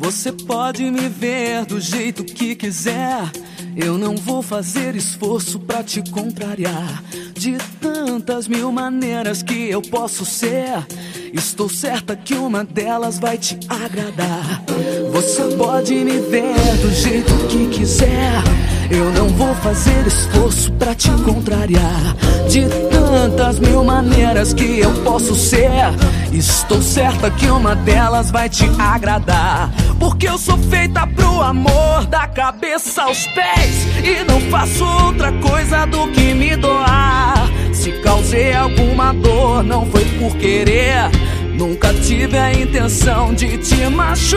Você pode me ver do jeito que quiser, eu não vou fazer esforço pra te contrariar. De tantas mil maneiras que eu posso ser, estou certa que uma delas vai te agradar. Você pode me ver do jeito que quiser, eu não vou fazer esforço pra te contrariar. De tantas mil maneiras que eu posso ser, estou certa que uma delas vai te agradar. Porque eu sou feita pro amor, da cabeça aos pés, e não faço outra coisa do que me doar. Se causei alguma dor, não foi por querer, nunca tive a intenção de te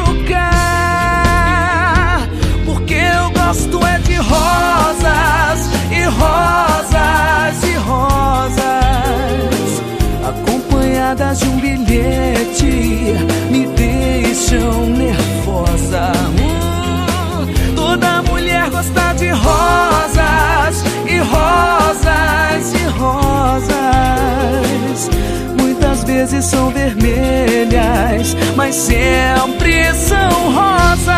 machucar. Porque eu gosto é de rosas, e rosas, e rosas, acompanhadas de um bilhete, me deixam nervosa. Toda mulher gosta de rosas, e rosas, e rosas. Muitas vezes são vermelhas, mas sempre são rosas.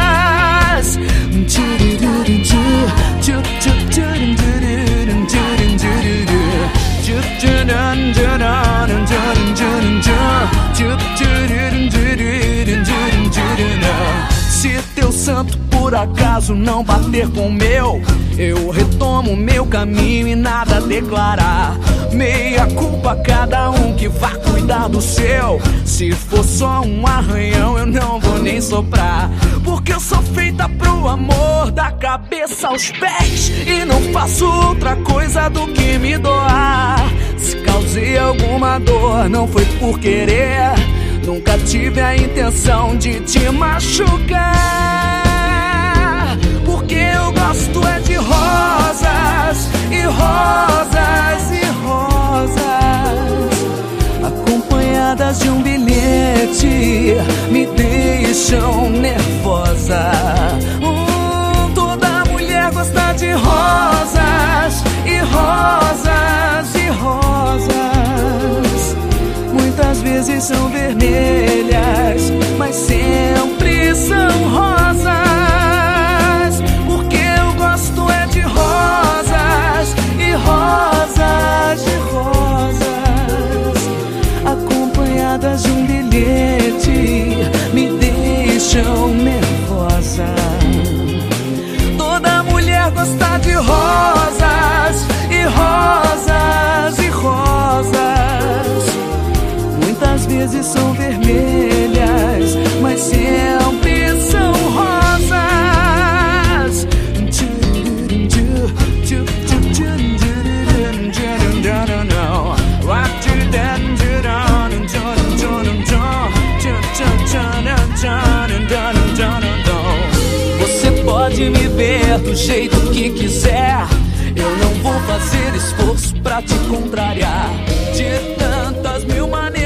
Se teu santo por acaso não bater com o meu, eu retomo meu caminho e nada a declarar. Meia culpa cada um que vá cuidar do seu. Se for só um arranhão eu não vou nem soprar. Porque eu sou feita pro amor, da cabeça aos pés, e não faço outra coisa do que me doar. Se causei alguma dor, não foi por querer, nunca tive a intenção de te machucar. Porque eu gosto é de rosas, e rosas, e rosas, acompanhadas de um bilhete, me deixam nervosa. Toda mulher gosta de rosas, e rosas, e rosas. Muitas vezes são vermelhas, mas sempre são rosas. Porque eu gosto é de rosas, e rosas, e rosas, acompanhadas de um bilhete, me deixam nervosa. Toda mulher gosta de rosas, e rosas, e rosas. Muitas vezes são vermelhas, mas sempre são rosas. Você pode me ver do jeito que quiser, eu não vou fazer esforço pra te contrariar. De tantas mil maneiras